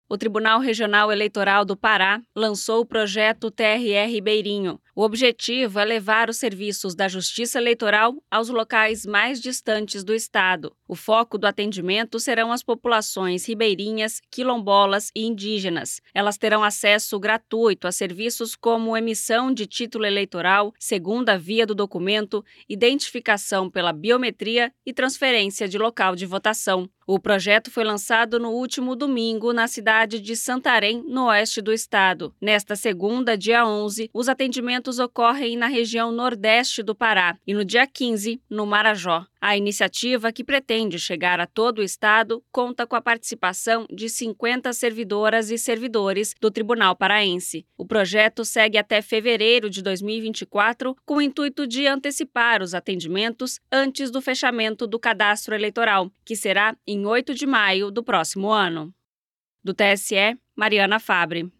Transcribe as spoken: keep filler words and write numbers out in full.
O Tribunal Regional Eleitoral do Pará lançou o projeto T R E Ribeirinho. O objetivo é levar os serviços da Justiça Eleitoral aos locais mais distantes do estado. O foco do atendimento serão as populações ribeirinhas, quilombolas e indígenas. Elas terão acesso gratuito a serviços como emissão de título eleitoral, segunda via do documento, identificação pela biometria e transferência de local de votação. O projeto foi lançado no último domingo na cidade de Santarém, no oeste do estado. Nesta segunda, dia onze, os atendimentos ocorrem na região nordeste do Pará e no dia quinze, no Marajó. A iniciativa, que pretende chegar a todo o estado, conta com a participação de cinquenta servidoras e servidores do Tribunal Paraense. O projeto segue até fevereiro de dois mil e vinte e quatro, com o intuito de antecipar os atendimentos antes do fechamento do cadastro eleitoral, que será em oito de maio do próximo ano. Do T S E, Mariana Fabre.